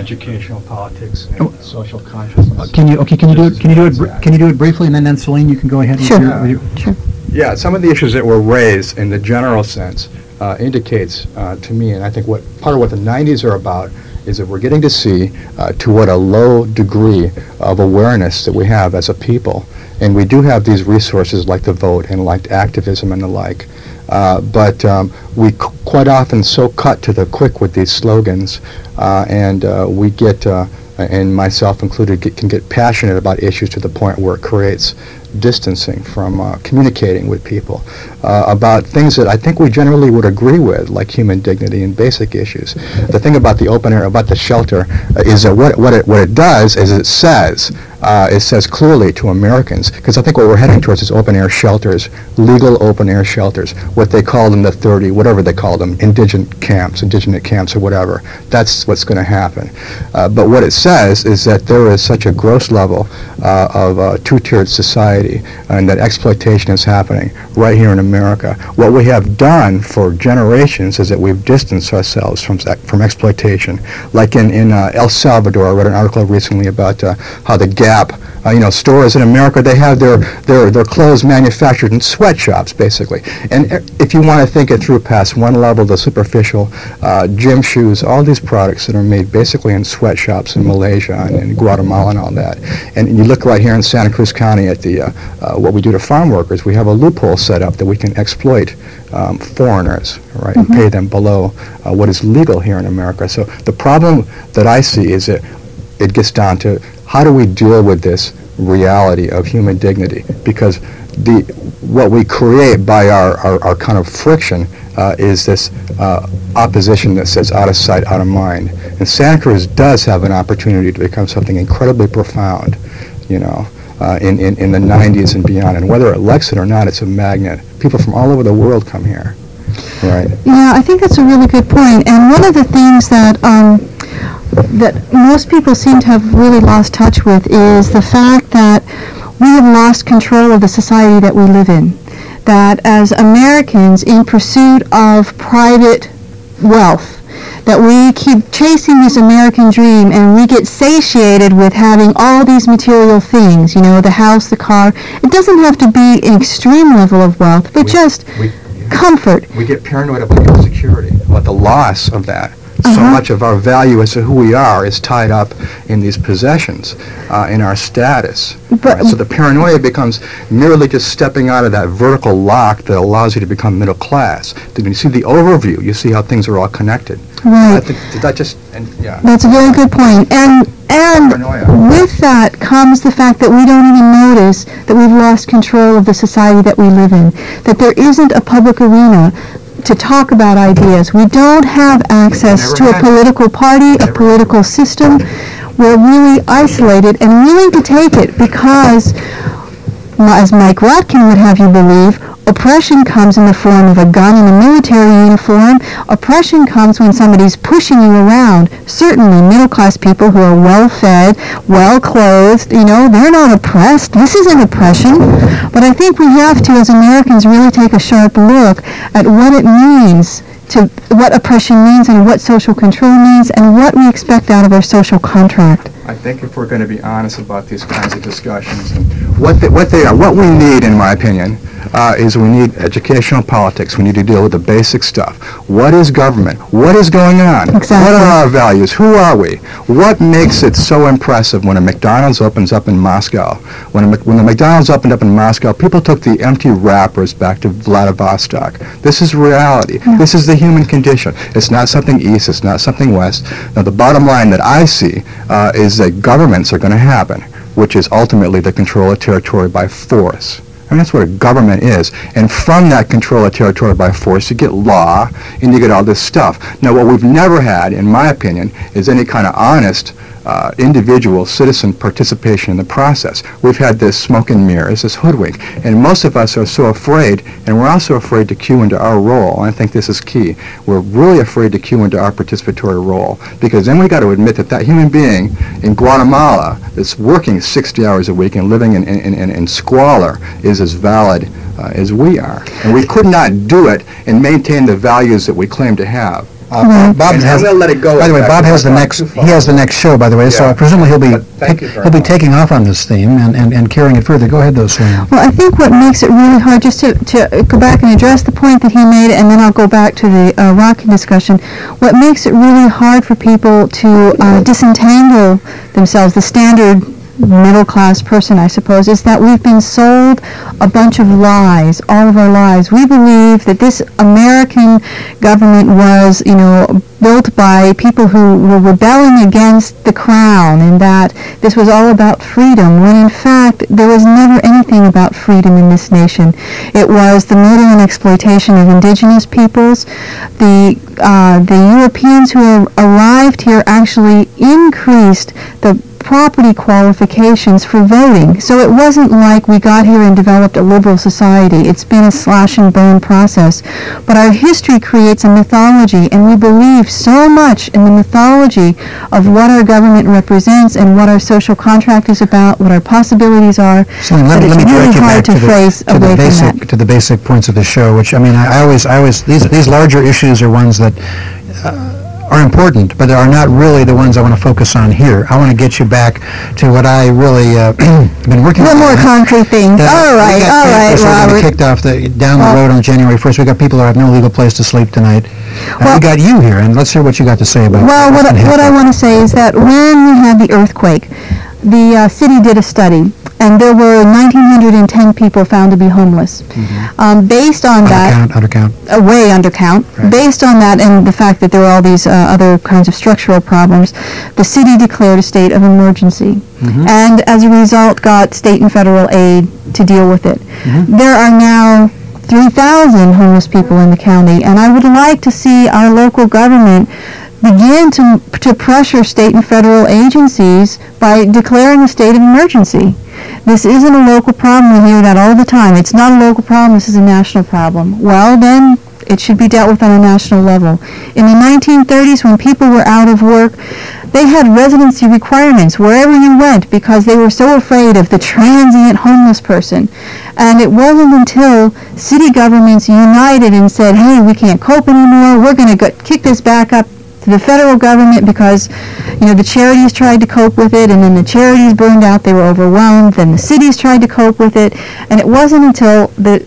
educational politics and social consciousness. Can you do it briefly, and then Celine, you can go ahead. Sure. Sure. Yeah, some of the issues that were raised in the general sense indicates to me, and I think part of what the 90s are about is that we're getting to see to what a low degree of awareness that we have as a people. And we do have these resources like the vote and like activism and the like. But we quite often so cut to the quick with these slogans, and we get, and myself included, can get passionate about issues to the point where it creates distancing from communicating with people about things that I think we generally would agree with, like human dignity and basic issues. The thing about the open air, about the shelter, is that what it does is it says clearly to Americans, because I think what we're heading towards is open air shelters, legal open air shelters, what they called in the 30, whatever they called them, indigenous camps or whatever. That's what's going to happen. But what it says is that there is such a gross level of a two-tiered society, and that exploitation is happening right here in America. What we have done for generations is that we've distanced ourselves from exploitation. Like in El Salvador, I read an article recently about how the Gap, stores in America, they have their clothes manufactured in sweatshops, basically. And if you want to think it through past one level, the superficial, gym shoes, all these products that are made basically in sweatshops in Malaysia and Guatemala and all that. And you look right here in Santa Cruz County at the what we do to farm workers. We have a loophole set up that we can exploit foreigners, right, and pay them below what is legal here in America. So the problem that I see is that it gets down to how do we deal with this reality of human dignity? Because what we create by our kind of friction is this opposition that says out of sight, out of mind. And Santa Cruz does have an opportunity to become something incredibly profound, in the 90s and beyond. And whether it likes it or not, it's a magnet. People from all over the world come here, right? Yeah, I think that's a really good point. And one of the things that most people seem to have really lost touch with is the fact that we have lost control of the society that we live in. That as Americans, in pursuit of private wealth, that we keep chasing this American dream and we get satiated with having all these material things, the house, the car. It doesn't have to be an extreme level of wealth, but just comfort. We get paranoid about insecurity, about the loss of that. So much of our value as to who we are is tied up in these possessions, in our status. Right? So the paranoia becomes merely just stepping out of that vertical lock that allows you to become middle class. Then you see the overview, you see how things are all connected. Right. That's a very good point. And with that comes the fact that we don't even notice that we've lost control of the society that we live in, that there isn't a public arena to talk about ideas. We don't have access to a political party, a political system. We're really isolated and willing to take it because, as Mike Rotkin would have you believe, oppression comes in the form of a gun and a military uniform. Oppression comes when somebody's pushing you around. Certainly middle-class people who are well-fed, well-clothed, they're not oppressed. This isn't oppression. But I think we have to, as Americans, really take a sharp look at what it means, what oppression means and what social control means and what we expect out of our social contract. I think if we're going to be honest about these kinds of discussions, and what we need, in my opinion, is we need educational politics. We need to deal with the basic stuff. What is government? What is going on? Exactly. What are our values? Who are we? What makes it so impressive when a McDonald's opens up in Moscow? When the McDonald's opened up in Moscow, people took the empty wrappers back to Vladivostok. This is reality. Yeah. This is the human condition. It's not something east. It's not something west. Now, the bottom line that I see is that governments are going to happen, which is ultimately the control of territory by force. I mean, that's what a government is. And from that control of territory by force, you get law and you get all this stuff. Now, what we've never had, in my opinion, is any kind of honest individual citizen participation in the process. We've had this smoke and mirrors, this hoodwink. And most of us are so afraid, and we're also afraid to cue into our role. And I think this is key. We're really afraid to cue into our participatory role, because then we got to admit that that human being in Guatemala that's working 60 hours a week and living in squalor is as valid as we are. And we could not do it and maintain the values that we claim to have Bob And has, I'm gonna let it go. by the way, in fact, Bob has if the I've next, gone too he has the far. next show, by the way, so Yeah. presumably But thank you very he'll be much. taking off on this theme and carrying it further. Go ahead, though, Celine. Well, I think what makes it really hard, just to go back and address the point that he made, and then I'll go back to the Rocky discussion, what makes it really hard for people to disentangle themselves, the standard middle-class person, I suppose, is that we've been sold a bunch of lies all of our lives. We believe that this American government was, built by people who were rebelling against the crown, and that this was all about freedom, when in fact there was never anything about freedom in this nation. It was the murder and exploitation of indigenous peoples. The Europeans who arrived here actually increased the property qualifications for voting. So it wasn't like we got here and developed a liberal society. It's been a slash and burn process. But our history creates a mythology, and we believe so much in the mythology of what our government represents and what our social contract is about, what our possibilities are, Celine, let that me it's really direct you hard back to phrase away from that. to the basic points of the show, which, I mean, I always, these larger issues are ones that are important, but are not really the ones I want to focus on here. I want to get you back to what I really been working on. One more concrete thing. All right, Robert. Kicked off down the road on January 1st. We got people who have no legal place to sleep tonight. We got you here, and let's hear what you got to say about it. Well, what I want to say is that when we had the earthquake, the city did a study, and there were 1,910 people found to be homeless. Based on that, way under count. Right. Based on that and the fact that there were all these other kinds of structural problems, the city declared a state of emergency, and as a result got state and federal aid to deal with it. There are now 3,000 homeless people in the county, and I would like to see our local government begin to pressure state and federal agencies by declaring a state of emergency. This isn't a local problem. We hear that all the time. It's not a local problem. This is a national problem. Well, then it should be dealt with on a national level. In the 1930s, when people were out of work, they had residency requirements wherever you went because they were so afraid of the transient homeless person. And it wasn't until city governments united and said, hey, we can't cope anymore. We're going to kick this back up to the federal government because, the charities tried to cope with it, and then the charities burned out. They were overwhelmed. Then the cities tried to cope with it. And it wasn't until the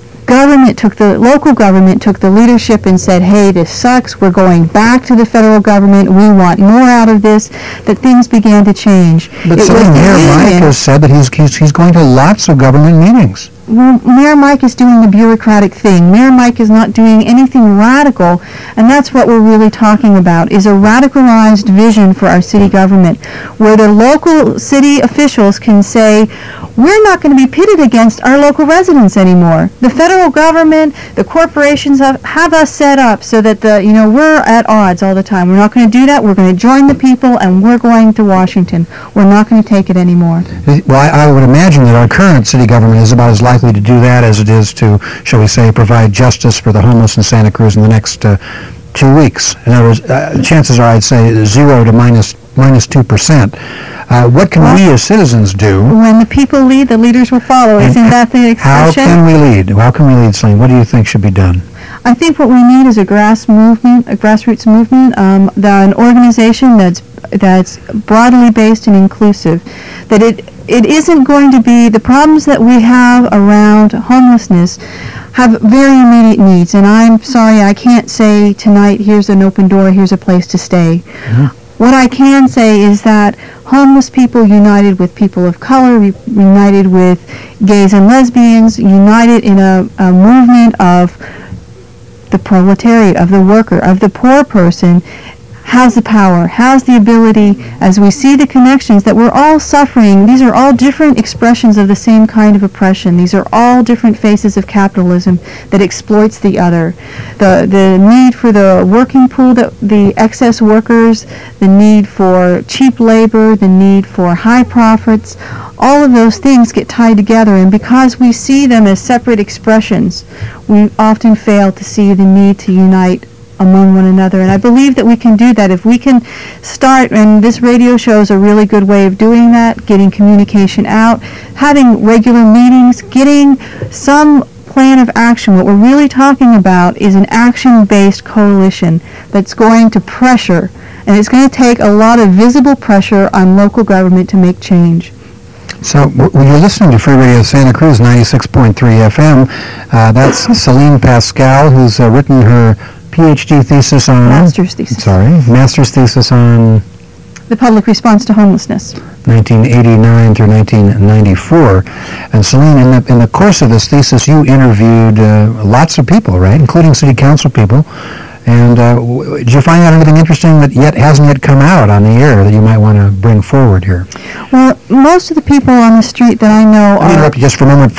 local government took the leadership and said, hey, this sucks, we're going back to the federal government, we want more out of this, that things began to change. But Mayor Mike has said that he's going to lots of government meetings. Well, Mayor Mike is doing the bureaucratic thing. Mayor Mike is not doing anything radical, and that's what we're really talking about, is a radicalized vision for our city government, where the local city officials can say, we're not going to be pitted against our local residents anymore. The federal government, the corporations have us set up so that we're at odds all the time. We're not going to do that. We're going to join the people, and we're going to Washington. We're not going to take it anymore. Well, I would imagine that our current city government is about as likely to do that as it is to, shall we say, provide justice for the homeless in Santa Cruz in the next 2 weeks. In other words, chances are, I'd say, 0 to minus 2%. What can we as citizens do? When the people lead, the leaders will follow. Isn't that the expression? How can we lead? How can we lead, Celine? What do you think should be done? I think what we need is a grassroots movement, an organization that's broadly based and inclusive. That it isn't going to be the problems that we have around homelessness have very immediate needs, and I'm sorry I can't say tonight, here's an open door, here's a place to stay. What I can say is that homeless people united with people of color, united with gays and lesbians, united in a movement of the proletariat, of the worker, of the poor person, has the power, has the ability, as we see the connections, that we're all suffering. These are all different expressions of the same kind of oppression. These are all different faces of capitalism that exploits the other. The need for the working pool, the excess workers, the need for cheap labor, the need for high profits, all of those things get tied together, and because we see them as separate expressions, we often fail to see the need to unite among one another. And I believe that we can do that if we can start, and this radio show is a really good way of doing that, getting communication out, having regular meetings, getting some plan of action. What we're really talking about is an action-based coalition that's going to pressure, and it's going to take a lot of visible pressure on local government to make change. So when you're listening to Free Radio Santa Cruz 96.3 FM, that's Celine Pascal, who's written her PhD thesis on... Master's thesis. Master's thesis on... The public response to homelessness. 1989 through 1994. And Celine, in the course of this thesis, you interviewed lots of people, right, including city council people. And did you find out anything interesting that hasn't yet come out on the air that you might want to bring forward here? Well, most of the people on the street that I know Let me interrupt you just for a moment.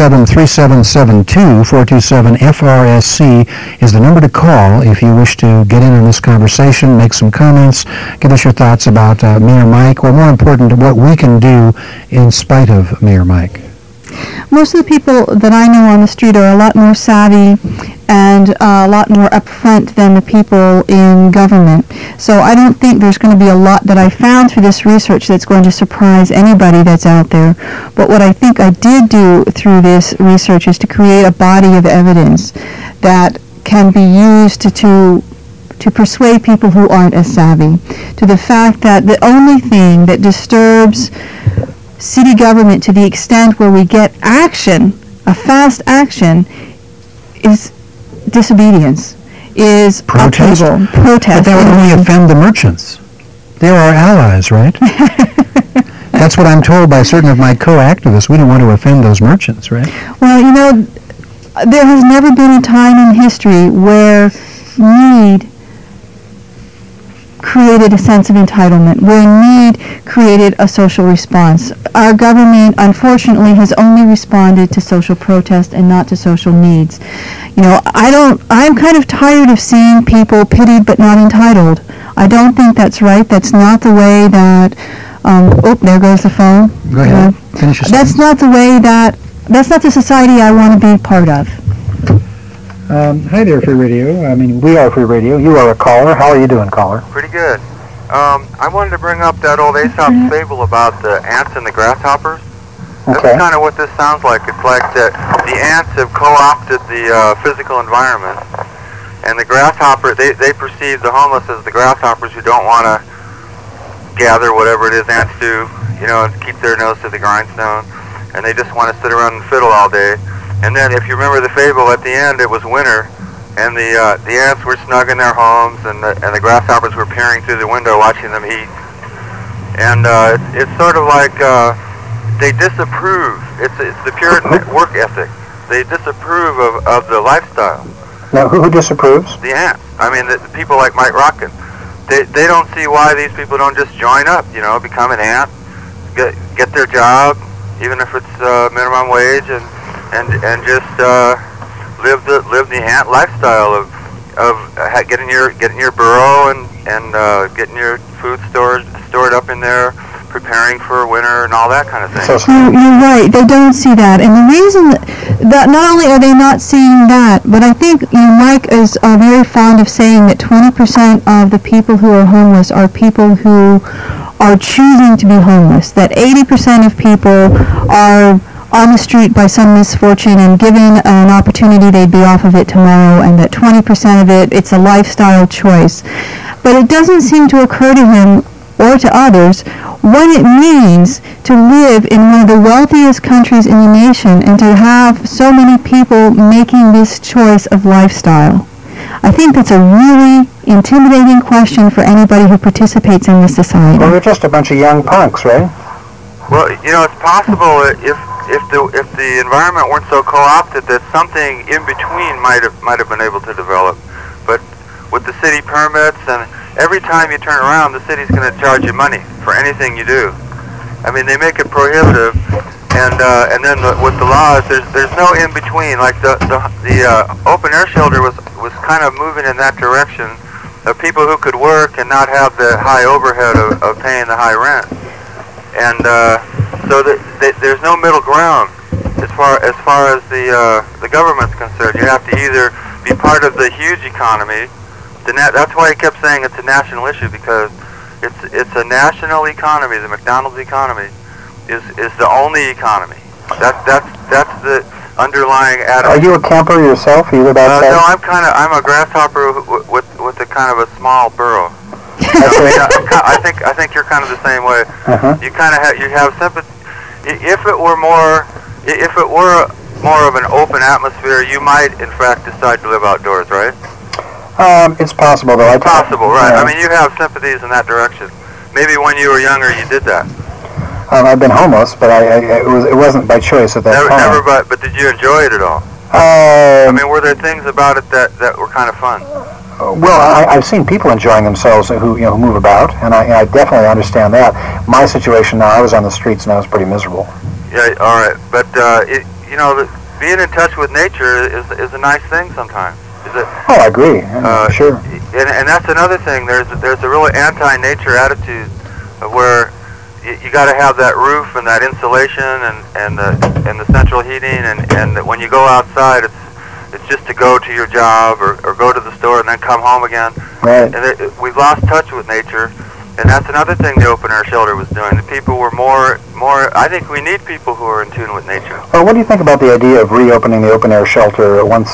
427-3772, 427-FRSC is the number to call if you wish to get in on this conversation, make some comments, give us your thoughts about Mayor Mike, or more important, what we can do in spite of Mayor Mike. Most of the people that I know on the street are a lot more savvy and a lot more upfront than the people in government. So I don't think there's going to be a lot that I found through this research that's going to surprise anybody that's out there. But what I think I did do through this research is to create a body of evidence that can be used to persuade people who aren't as savvy to the fact that the only thing that disturbs city government to the extent where we get action, a fast action, is disobedience, is protest. upheaval, protest. But that would only offend the merchants. They're our allies, right? That's what I'm told by certain of my co-activists. We don't want to offend those merchants, right? Well, there has never been a time in history where need created a sense of entitlement, where need created a social response. Our government, unfortunately, has only responded to social protest and not to social needs. I'm kind of tired of seeing people pitied but not entitled. I don't think that's right. That's not the way that, there goes the phone. Go ahead. Finish your That's not the way that's not the society I want to be part of. Hi there, Free Radio. We are Free Radio. You are a caller. How are you doing, caller? Pretty good. I wanted to bring up that old Aesop's fable about the ants and the grasshoppers. Okay. That's kind of what this sounds like. It's like that the ants have co-opted the physical environment, and the grasshopper, they perceive the homeless as the grasshoppers who don't want to gather whatever it is ants do, and keep their nose to the grindstone, and they just want to sit around and fiddle all day. And then, if you remember the fable, at the end it was winter, and the ants were snug in their homes, and the grasshoppers were peering through the window, watching them eat. And it's sort of like they disapprove. It's the Puritan work ethic. They disapprove of the lifestyle. Now, who disapproves? The ants. The people like Mike Rotkin. They don't see why these people don't just join up. Become an ant, get their job, even if it's minimum wage, and just live the ant lifestyle of getting your burrow and getting your food stored up in there, preparing for winter and all that kind of thing. You're right. They don't see that, and the reason that not only are they not seeing that, but I think Mike is very fond of saying that 20% of the people who are homeless are people who are choosing to be homeless. That 80% of people are on the street by some misfortune and given an opportunity they'd be off of it tomorrow, and that 20% of it's a lifestyle choice. But it doesn't seem to occur to him or to others what it means to live in one of the wealthiest countries in the nation and to have so many people making this choice of lifestyle. I think that's a really intimidating question for anybody who participates in this society. Well, we're just a bunch of young punks, right? Well, it's possible if the environment weren't so co-opted that something in between might have been able to develop. But with the city permits, and every time you turn around, the city's going to charge you money for anything you do. They make it prohibitive, and then with the laws, there's no in between. Like the open air shelter was kind of moving in that direction of people who could work and not have the high overhead of paying the high rent. And so there's no middle ground as far as the government's concerned. You have to either be part of the huge economy. That's why he kept saying it's a national issue, because it's a national economy. The McDonald's economy is the only economy. That's underlying Are attitude. you a camper yourself? You live outside? No, I'm a grasshopper with a kind of a small burrow. I think you're kind of the same way. Uh-huh. You kind of have sympathy. If it were more of an open atmosphere, you might in fact decide to live outdoors, right? It's possible, though. Possible, right? Yeah. I mean, you have sympathies in that direction. Maybe when you were younger, you did that. I've been homeless, but it wasn't by choice at that time. Never, but did you enjoy it at all? I mean, were there things about it that were kind of fun? Well, I've seen people enjoying themselves who move about, and I definitely understand that. My situation now, I was on the streets and I was pretty miserable. Yeah, all right, but being in touch with nature is a nice thing sometimes. Is it? Oh, I agree. Sure. And that's another thing. There's a really anti-nature attitude where you got to have that roof and that insulation and the central heating and when you go outside, it's just to go to your job or go to the store and then come home again. Right. And we've lost touch with nature, and that's another thing the open air shelter was doing. The people were more. I think we need people who are in tune with nature. Well, what do you think about the idea of reopening the open air shelter once?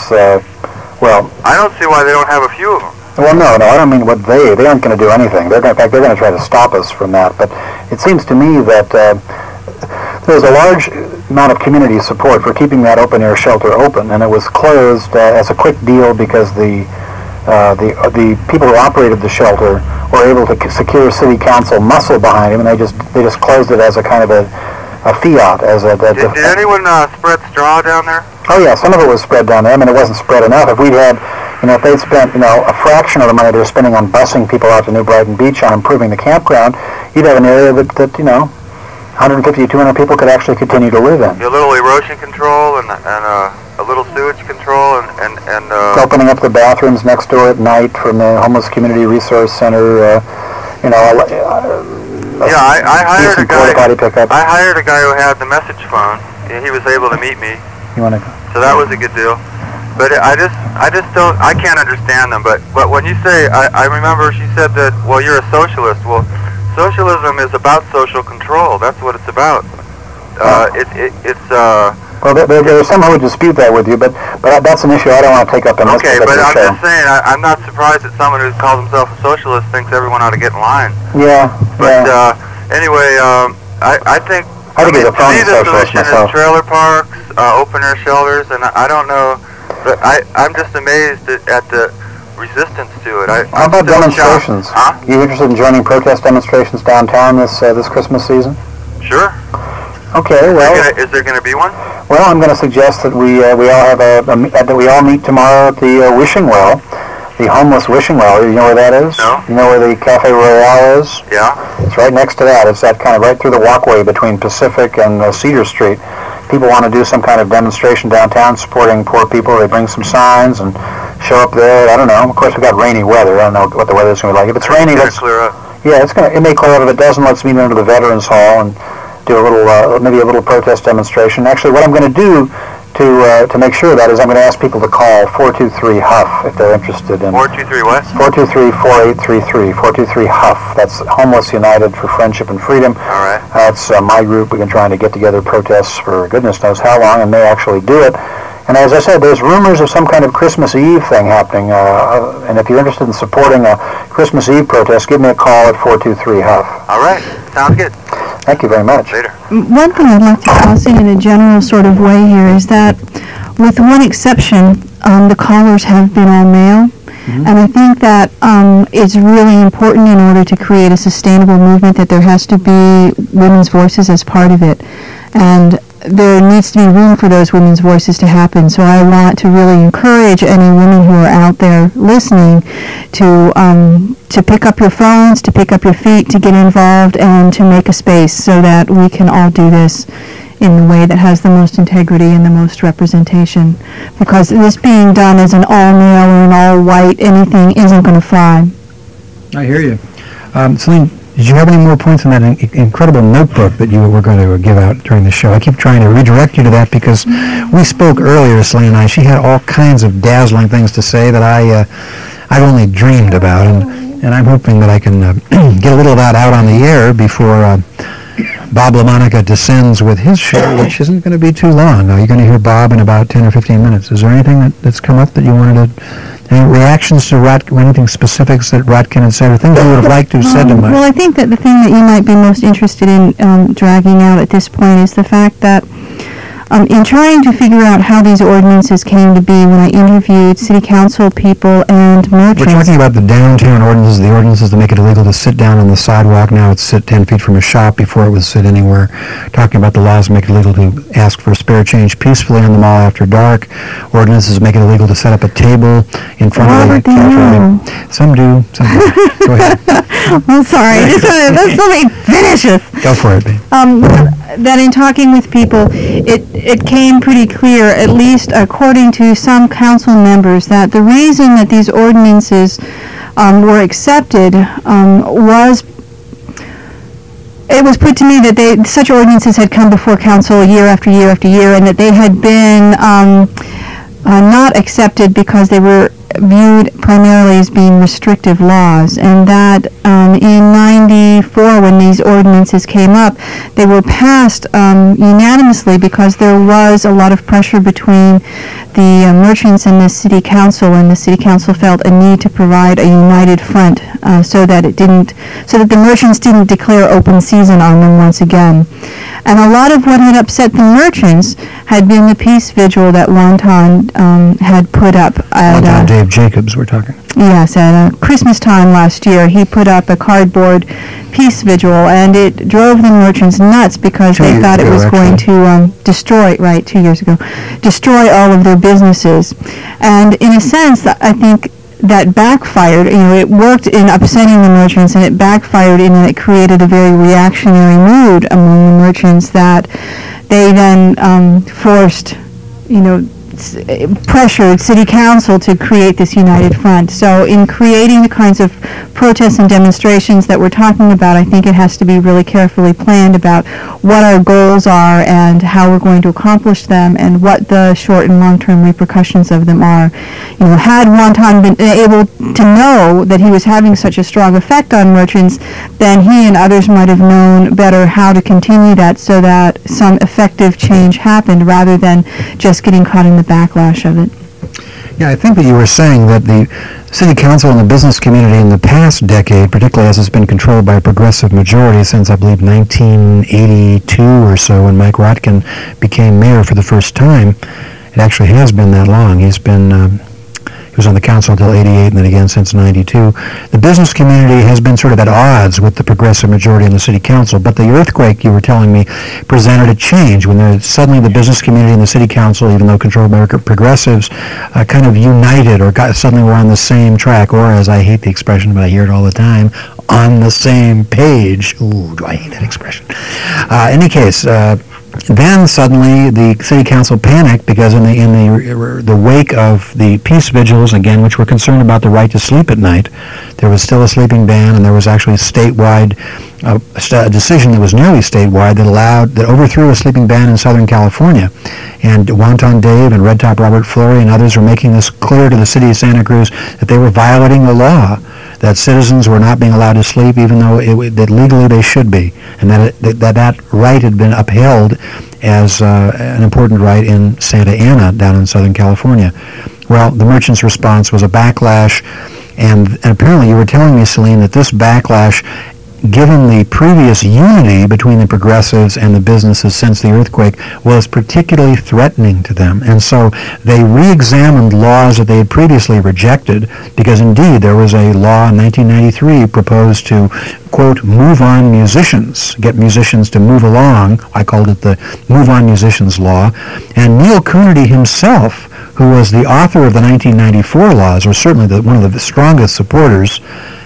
I don't see why they don't have a few of them. Well, no, I don't mean what they aren't going to do anything. In fact, they're going to try to stop us from that. But it seems to me that there's a large amount of community support for keeping that open air shelter open, and it was closed as a quick deal because the people who operated the shelter were able to secure city council muscle behind him, and they just closed it as a kind of a fiat. Did anyone spread straw down there? Oh yeah, some of it was spread down there. I mean, it wasn't spread enough. If we'd had, if they'd spent, a fraction of the money they're spending on busing people out to New Brighton Beach on improving the campground, you'd have an area that 150 to 200 people could actually continue to live in. A little erosion control and a little sewage control and opening up the bathrooms next door at night from the Homeless Community Resource Center. I hired a guy. Potty pickup. I hired a guy who had the message phone. He was able to meet me. So that was a good deal. But I just don't. I can't understand them. But when you say, I remember she said that. Well, you're a socialist. Well, socialism is about social control. That's what it's about. Well, there are some who would dispute that with you, but that's an issue I don't want to take up in this particular show. Okay, but I'm just saying, I'm not surprised that someone who calls himself a socialist thinks everyone ought to get in line. Yeah. But anyway, I think he's a phony the socialist solution myself. is trailer parks, open air shelters, and I don't know, but I'm just amazed at the resistance to it. How about demonstrations? Huh? You interested in joining protest demonstrations downtown this Christmas season? Sure. Okay. Well, is there going to be one? Well, I'm going to suggest that we all have that we all meet tomorrow at the Wishing Well, the homeless Wishing Well. You know where that is? No. You know where the Cafe Royale is? Yeah. It's right next to that. It's that kind of right through the walkway between Pacific and Cedar Street. People want to do some kind of demonstration downtown supporting poor people. They bring some signs and show up there. I don't know. Of course, we got rainy weather. I don't know what the weather's going to be like. If it's rainy, let's clear up. Yeah, it may clear up. If it doesn't, let's meet under the Veterans Hall and do a little, maybe a little protest demonstration. Actually, what I'm going to do to make sure of that is I'm going to ask people to call 423-HUF if they're interested in. 423 what? 423-4833. 423-HUF. That's Homeless United for Friendship and Freedom. All right. That's my group. We've been trying to get together protests for goodness knows how long, and may actually do it. And as I said, there's rumors of some kind of Christmas Eve thing happening. And if you're interested in supporting a Christmas Eve protest, give me a call at 423-HUF. All right. Sounds good. Thank you very much. Later. One thing I'd like to toss in a general sort of way here is that, with one exception, the callers have been all male. And I think that it's really important in order to create a sustainable movement that there has to be women's voices as part of it. And there needs to be room for those women's voices to happen. So I want to really encourage any women who are out there listening to pick up your phones, to pick up your feet, to get involved, and to make a space so that we can all do this in the way that has the most integrity and the most representation. Because this being done as an all-male or an all-white anything isn't going to fly. I hear you. Celine, did you have any more points on that incredible notebook that you were going to give out during the show? I keep trying to redirect you to that because we spoke earlier, Celine and I. She had all kinds of dazzling things to say that I've only dreamed about, and I'm hoping that I can get a little of that out on the air before Bob LaMonica descends with his show, which isn't going to be too long. You're going to hear Bob in about 10 or 15 minutes. Is there anything that's come up that you wanted to, any reactions to anything specifics that Rotkin had said, or things you would have liked to have said to Mike? Well, I think that the thing that you might be most interested in dragging out at this point is the fact that in trying to figure out how these ordinances came to be, when I interviewed city council people and merchants... We're talking about the downtown ordinances, the ordinances that make it illegal to sit down on the sidewalk. Now it's sit 10 feet from a shop. Before it was sit anywhere. Talking about the laws that make it illegal to ask for spare change peacefully on the mall after dark. Ordinances make it illegal to set up a table in front of the cafe. Some do, some don't. Go ahead. I'm sorry. Let me finish this. Go for it, babe. That in talking with people, it came pretty clear, at least according to some council members, that the reason that these ordinances were accepted was, it was put to me that such ordinances had come before council year after year after year, and that they had been not accepted because they were viewed primarily as being restrictive laws, and that in '94, when these ordinances came up, they were passed unanimously because there was a lot of pressure between the merchants and the city council, and the city council felt a need to provide a united front so that the merchants didn't declare open season on them once again. And a lot of what had upset the merchants had been the peace vigil that Wonton had put up at... Dave Jacobs, we're talking. Yes, at Christmas time last year, he put up a cardboard peace vigil, and it drove the merchants nuts because they thought it was going to destroy, 2 years ago, destroy all of their businesses. And in a sense, I think that backfired. It worked in upsetting the merchants, and it backfired in that it created a very reactionary mood among the merchants that they then forced, pressured city council to create this united front. So in creating the kinds of protests and demonstrations that we're talking about, I think it has to be really carefully planned about what our goals are and how we're going to accomplish them and what the short and long-term repercussions of them are. Had Wonton been able to know that he was having such a strong effect on merchants, then he and others might have known better how to continue that so that some effective change happened rather than just getting caught in the backlash of it. Yeah, I think that you were saying that the city council and the business community in the past decade, particularly as it's been controlled by a progressive majority since, I believe, 1982 or so, when Mike Rotkin became mayor for the first time. It actually has been that long. He was on the council until 88 and then again since 92. The business community has been sort of at odds with the progressive majority in the city council, but the earthquake, you were telling me, presented a change when suddenly the business community and the city council, even though controlled by progressives, kind of united or suddenly were on the same track, or as I hate the expression, but I hear it all the time, on the same page. Ooh, do I hate that expression. In any case, then suddenly the city council panicked because in the wake of the peace vigils, again, which were concerned about the right to sleep at night, there was still a sleeping ban, and there was actually a statewide a decision that was nearly statewide that overthrew a sleeping ban in Southern California. And Wonton Dave and Red Top Robert Flory and others were making this clear to the city of Santa Cruz that they were violating the law, that citizens were not being allowed to sleep even though that legally they should be, and that right had been upheld as an important right in Santa Ana down in Southern California. Well, the merchants' response was a backlash, and apparently you were telling me, Celine, that this backlash, given the previous unity between the progressives and the businesses since the earthquake, was particularly threatening to them. And so they re-examined laws that they had previously rejected, because indeed there was a law in 1993 proposed to, quote, move on musicians, get musicians to move along. I called it the Move On Musicians Law. And Neil Coonerty himself, who was the author of the 1994 laws, or certainly one of the strongest supporters,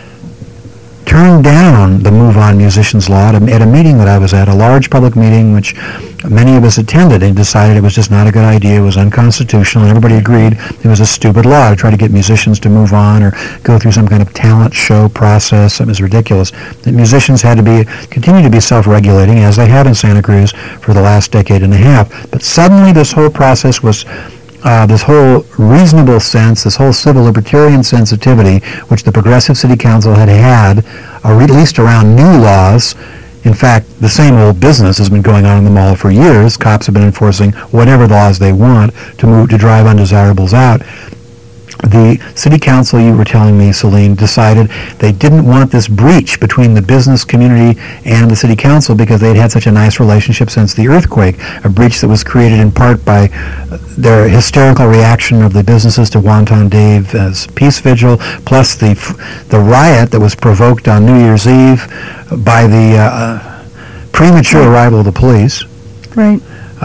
turned down the Move On Musicians Law at a meeting that I was at, a large public meeting which many of us attended, and decided it was just not a good idea, it was unconstitutional, and everybody agreed it was a stupid law to try to get musicians to move on or go through some kind of talent show process. It was ridiculous. That musicians had to continue to be self-regulating, as they have in Santa Cruz for the last decade and a half. But suddenly this whole process was this whole reasonable sense, this whole civil libertarian sensitivity, which the Progressive City Council had, or at least around new laws, In fact, the same old business has been going on in the mall for years. Cops have been enforcing whatever laws they want to drive undesirables out. The city council, you were telling me, Celine, decided they didn't want this breach between the business community and the city council because they'd had such a nice relationship since the earthquake, a breach that was created in part by their hysterical reaction of the businesses to Wonton Dave's peace vigil, plus the riot that was provoked on New Year's Eve by the premature arrival of the police. Right.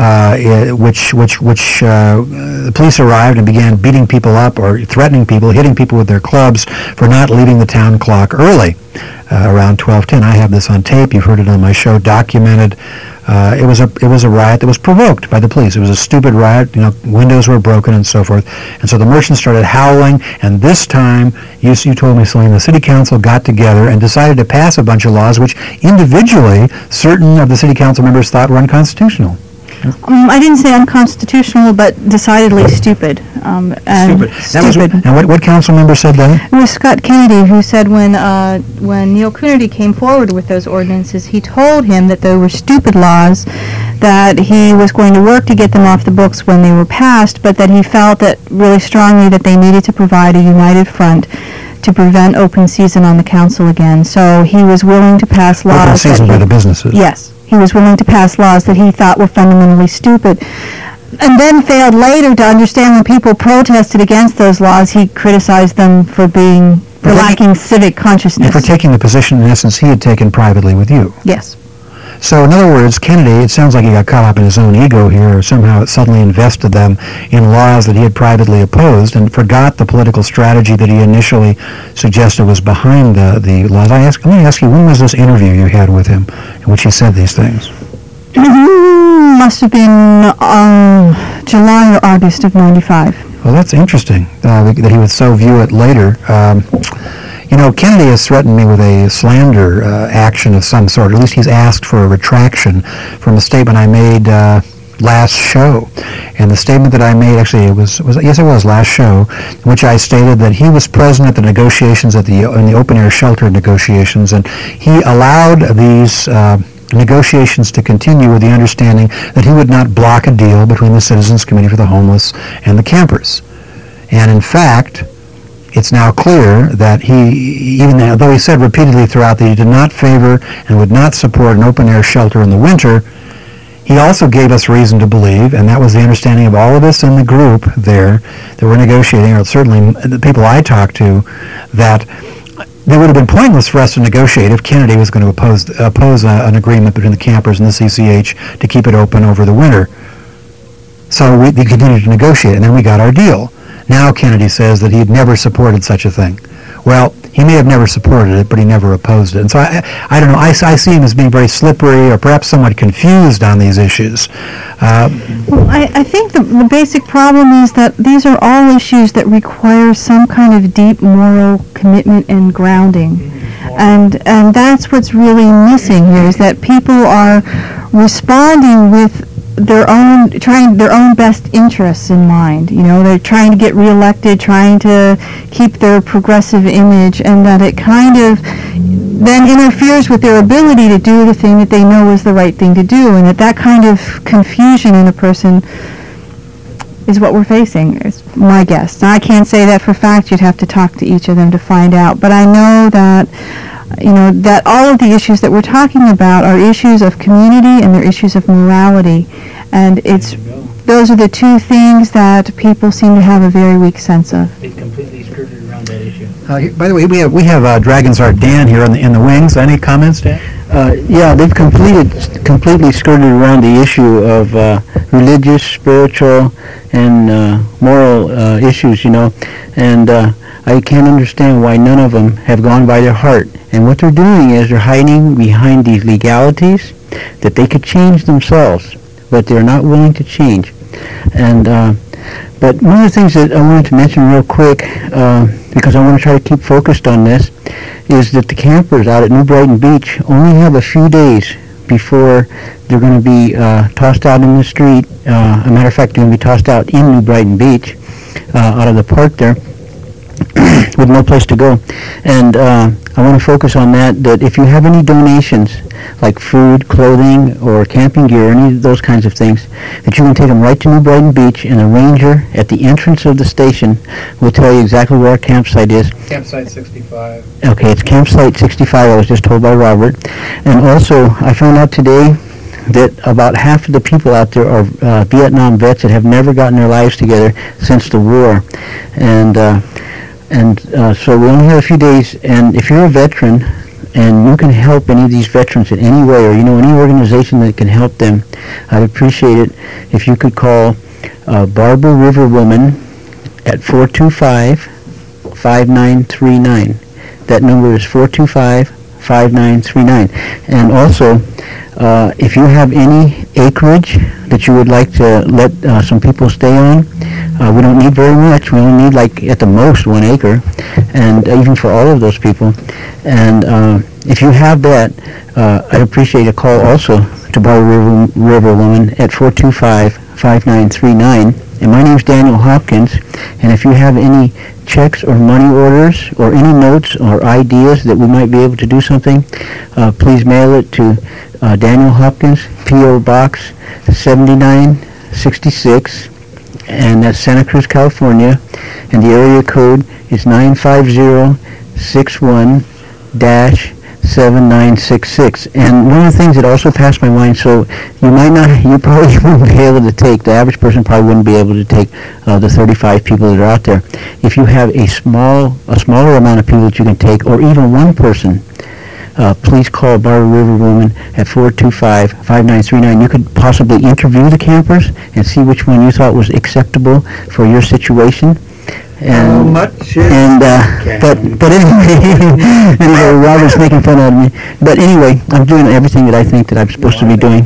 The police arrived and began beating people up or threatening people, hitting people with their clubs for not leaving the town clock early, around 12:10. I have this on tape. You've heard it on my show, documented. It was a riot that was provoked by the police. It was a stupid riot. Windows were broken and so forth. And so the merchants started howling. And this time, you told me, Celine, the city council got together and decided to pass a bunch of laws which individually certain of the city council members thought were unconstitutional. I didn't say unconstitutional, but decidedly stupid. Stupid. And what council member said that? It was Scott Kennedy, who said when Neil Coonerty came forward with those ordinances, he told him that they were stupid laws, that he was going to work to get them off the books when they were passed, but that he felt that really strongly that they needed to provide a united front to prevent open season on the council again. So he was willing to pass laws. Open season by the businesses. Yes. He was willing to pass laws that he thought were fundamentally stupid, and then failed later to understand when people protested against those laws, he criticized them for lacking civic consciousness. And for taking the position, in essence, he had taken privately with you. Yes. So, in other words, Kennedy, it sounds like he got caught up in his own ego here, or somehow it suddenly invested them in laws that he had privately opposed and forgot the political strategy that he initially suggested was behind the laws. Let me ask you, when was this interview you had with him in which he said these things? Must have been July or August of '95. Well, that's interesting that he would so view it later. Kennedy has threatened me with a slander action of some sort. At least he's asked for a retraction from a statement I made last show. And the statement that I made, actually, it was last show, in which I stated that he was present at the negotiations in the open-air shelter negotiations, and he allowed these negotiations to continue with the understanding that he would not block a deal between the Citizens Committee for the Homeless and the campers. And in fact, it's now clear that though he said repeatedly throughout that he did not favor and would not support an open-air shelter in the winter, he also gave us reason to believe, and that was the understanding of all of us in the group there that were negotiating, or certainly the people I talked to, that it would have been pointless for us to negotiate if Kennedy was going to oppose an agreement between the campers and the CCH to keep it open over the winter. So we continued to negotiate, and then we got our deal. Now Kennedy says that he had never supported such a thing. Well, he may have never supported it, but he never opposed it. And so I don't know, I see him as being very slippery or perhaps somewhat confused on these issues. Well, I think the basic problem is that these are all issues that require some kind of deep moral commitment and grounding. And that's what's really missing here, is that people are responding with their own best interests in mind. They're trying to get reelected, trying to keep their progressive image, and that it kind of then interferes with their ability to do the thing that they know is the right thing to do, and that kind of confusion in a person is what we're facing, is my guess. Now, I can't say that for fact. You'd have to talk to each of them to find out, but I know that that all of the issues that we're talking about are issues of community and they're issues of morality. And those are the two things that people seem to have a very weak sense of. They completely skirted around that issue. By the way, we have Dragon's Heart Dan here in the wings. Any comments, Dan? Yeah, they've completely skirted around the issue of religious, spiritual, and moral issues, and I can't understand why none of them have gone by their heart. And what they're doing is they're hiding behind these legalities that they could change themselves, but they're not willing to change. And but one of the things that I wanted to mention real quick, because I want to try to keep focused on this, is that the campers out at New Brighton Beach only have a few days before they're going to be tossed out in the street. A matter of fact, they're going to be tossed out in New Brighton Beach, out of the park there. with no place to go. And I want to focus on that if you have any donations, like food, clothing, or camping gear, any of those kinds of things, that you can take them right to New Brighton Beach, and the ranger at the entrance of the station will tell you exactly where our campsite is. Campsite 65. Okay, it's Campsite 65, I was just told by Robert. And also, I found out today that about half of the people out there are Vietnam vets that have never gotten their lives together since the war. And so we only have a few days, and if you're a veteran and you can help any of these veterans in any way, or you know any organization that can help them, I'd appreciate it if you could call Barbara River Woman at 425-5939. That number is 425-5939. And also, if you have any acreage that you would like to let some people stay on, we don't need very much. We only need like at the most 1 acre, and even for all of those people. And if you have that, I'd appreciate a call also to Barbara River Woman at 425-5939. And my name's Daniel Hopkins, and if you have any checks or money orders or any notes or ideas that we might be able to do something, please mail it to Daniel Hopkins, P.O. Box 7966, and that's Santa Cruz, California, and the area code is 95061-7966. And one of the things that also passed my mind, so you probably wouldn't be able to take, the average person probably wouldn't be able to take the 35 people that are out there. If you have a smaller amount of people that you can take, or even one person, please call Barbara River Woman at 425-5939. You could possibly interview the campers and see which one you thought was acceptable for your situation. And, but anyway, Robert's making fun of me. But anyway, I'm doing everything that I think that I'm supposed to be doing.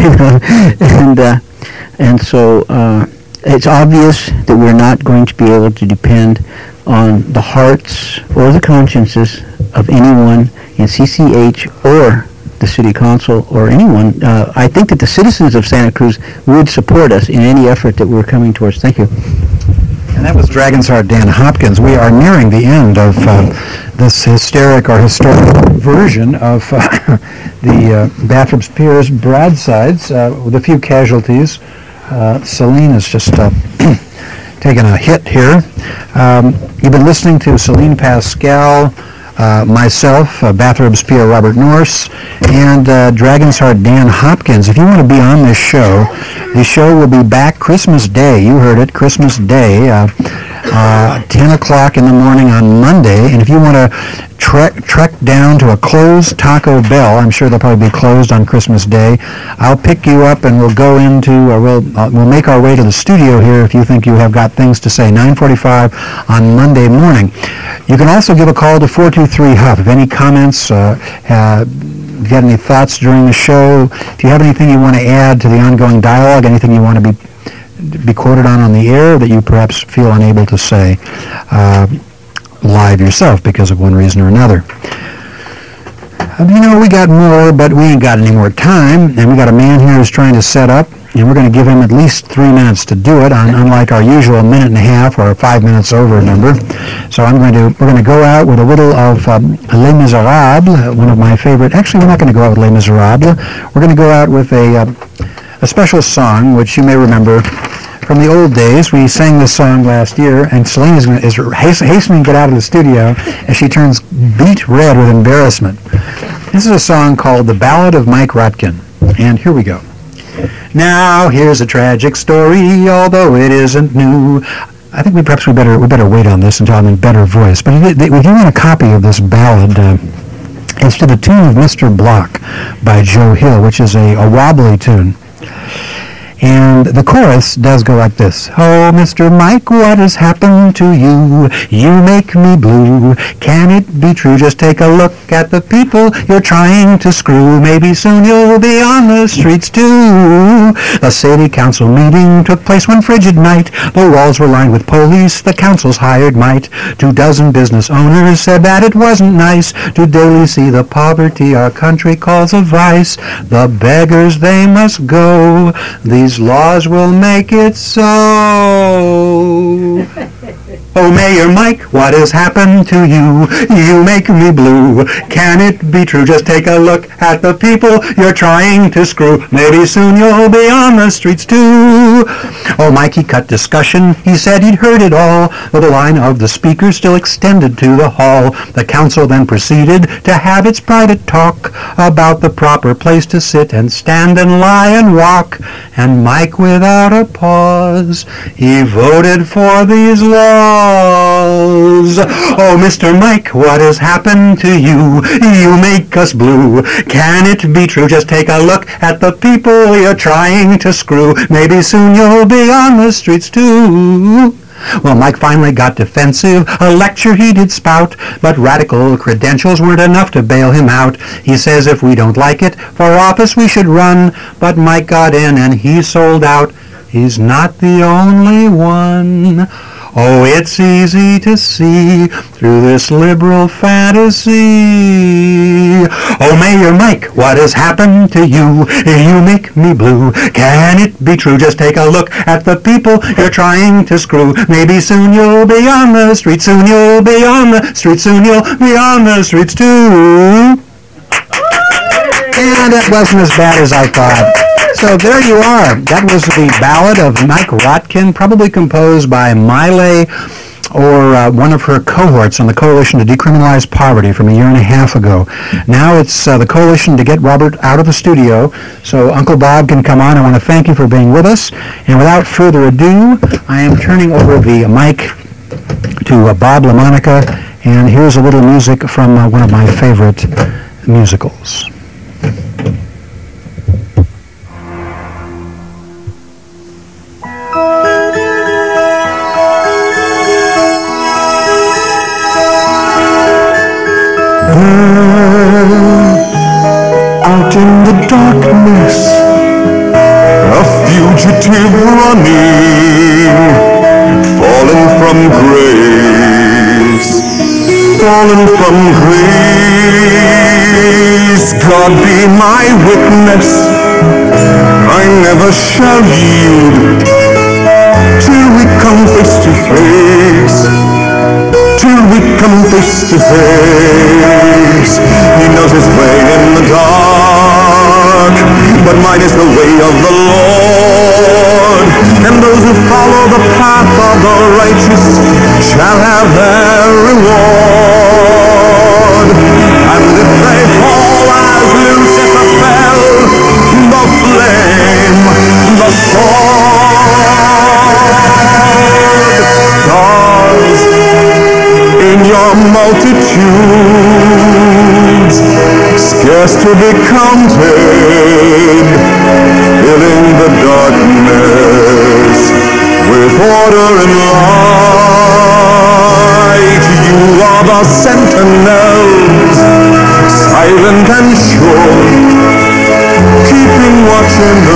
And so it's obvious that we're not going to be able to depend on the hearts or the consciences of anyone in CCH or the City Council or anyone. I think that the citizens of Santa Cruz would support us in any effort that we're coming towards. Thank you. And that was Dragon's Heart Dan Hopkins. We are nearing the end of this hysteric or historic version of the Bathurst Piers broadsides with a few casualties. Celine is just taking a hit here. You've been listening to Celine Pascal, myself, Bathurst Pier Robert Norse, and Dragon's Heart Dan Hopkins. If you want to be on this show, the show will be back Christmas Day. You heard it, Christmas Day, 10 o'clock in the morning on Monday. And if you want to trek down to a closed Taco Bell, I'm sure they'll probably be closed on Christmas Day, I'll pick you up and we'll go into, or we'll make our way to the studio here if you think you have got things to say, 9:45 on Monday morning. You can also give a call to 423-HUF. If any comments, if you have any thoughts during the show, if you have anything you want to add to the ongoing dialogue, anything you want to be quoted on the air that you perhaps feel unable to say live yourself because of one reason or another. We got more, but we ain't got any more time, and we got a man here who's trying to set up, and we're going to give him at least 3 minutes to do it, unlike our usual minute and a half or 5 minutes over number. So we're going to go out with a little of Les Miserables, one of my favorite. Actually, we're not going to go out with Les Miserables. We're going to go out with a special song, which you may remember from the old days. We sang this song last year, and Celine is hastening to get out of the studio as she turns beet red with embarrassment. This is a song called The Ballad of Mike Rotkin, and here we go. Now, here's a tragic story, although it isn't new. I think we better wait on this until I'm in better voice. But if you want a copy of this ballad, it's to the tune of Mr. Block by Joe Hill, which is a wobbly tune. And the chorus does go like this. Oh, Mr. Mike, what has happened to you? You make me blue. Can it be true? Just take a look at the people you're trying to screw. Maybe soon you'll be on the streets too. A city council meeting took place one frigid night. The walls were lined with police. The council's hired might. 24 business owners said that it wasn't nice to daily see the poverty our country calls a vice. The beggars, they must go. These laws will make it so. Oh, Mayor Mike, what has happened to you? You make me blue. Can it be true? Just take a look at the people you're trying to screw. Maybe soon you'll be on the streets too. Oh, Mikey cut discussion. He said he'd heard it all, but the line of the speakers still extended to the hall. The council then proceeded to have its private talk about the proper place to sit and stand and lie and walk. And Mike, without a pause, he voted for these laws. Oh, Mr. Mike, what has happened to you? You make us blue. Can it be true? Just take a look at the people you're trying to screw. Maybe soon you'll be on the streets too. Well, Mike finally got defensive. A lecture he did spout, but radical credentials weren't enough to bail him out. He says if we don't like it, for office we should run. But Mike got in and he sold out. He's not the only one. Oh, it's easy to see through this liberal fantasy. Oh, Mayor Mike, what has happened to you? You make me blue. Can it be true? Just take a look at the people you're trying to screw. Maybe soon you'll be on the streets. Soon you'll be on the streets. Soon you'll be on the streets too. And it wasn't as bad as I thought. So there you are. That was the ballad of Mike Rotkin, probably composed by Miley or one of her cohorts on the Coalition to Decriminalize Poverty from a year and a half ago. Now it's the Coalition to get Robert out of the studio so Uncle Bob can come on. I want to thank you for being with us. And without further ado, I am turning over the mic to Bob LaMonica. And here's a little music from one of my favorite musicals. Out in the darkness, a fugitive running, fallen from grace, fallen from grace. God be my witness, I never shall yield till we come face to face. Till we come face to face. He knows his way in the dark, but mine is the way of the Lord. And those who follow the path of the righteous shall have their reward. And if they fall as Lucifer fell, the flame, the sword, does in your multitudes, scarce to be counted, filling the darkness with order and light. You are the sentinels, silent and sure, keeping watch in